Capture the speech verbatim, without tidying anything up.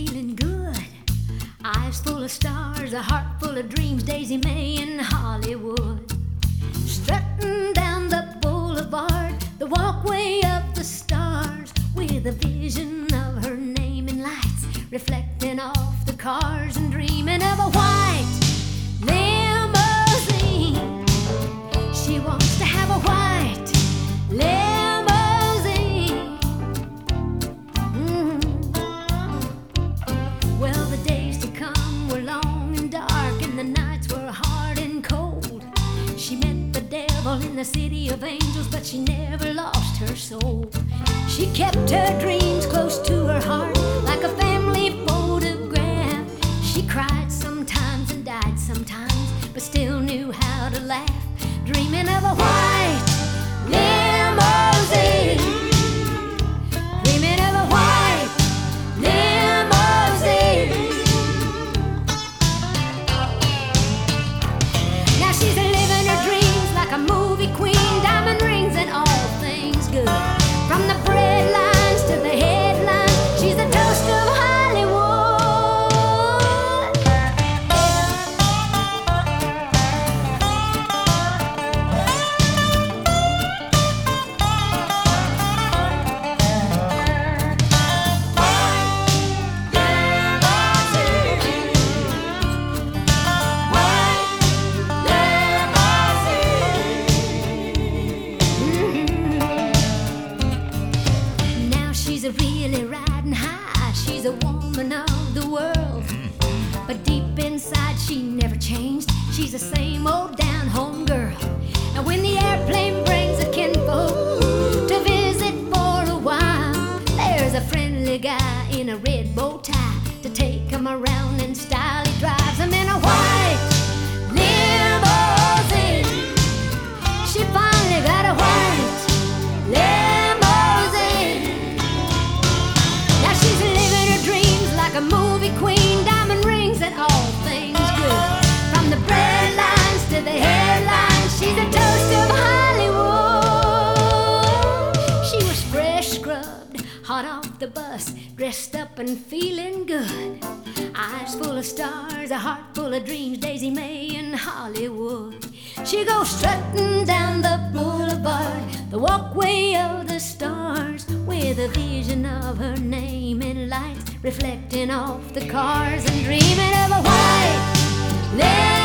feeling good. Eyes full of stars, a heart full of dreams. Daisy Mae in Hollywood, strutting down the boulevard, the walkway of the stars, with a vision of her name in lights reflecting off the cars, and dreaming of a white limousine. She wants to have a white limousine. Mm-hmm. Well, the days to come were long and dark, and the nights were hard and cold. She met the devil in the city of angels, but she never lost her soul. She kept her dreams close to her heart, like a family photograph. She cried sometimes and died sometimes, but still knew how to laugh, dreaming of a white limousine, dreaming of a white limousine. Now she's living her dreams like a movie queen, diamond rings and all things good. From the bread lines to the headlines, she's the toast of Hollywood. She's really riding high, she's a woman of the world, but deep inside she never changed. She's the same old down-home girl. And when the airplane brings a kinfolk to visit for a while, there's a friendly guy in a red bow tie to take him around in style. He drives him in a white limousine. She finally got a white limousine. A movie queen, diamond rings and all things good. From the bread lines to the headlines, she's a toast of Hollywood. She was fresh scrubbed, hot off the bus, dressed up and feeling good. Eyes full of stars, a heart full of dreams. Daisy Mae in Hollywood. She goes strutting down the boulevard, the walkway of the stars, with a vision of her name in lights reflecting off the cars, and dreaming of a white limousine.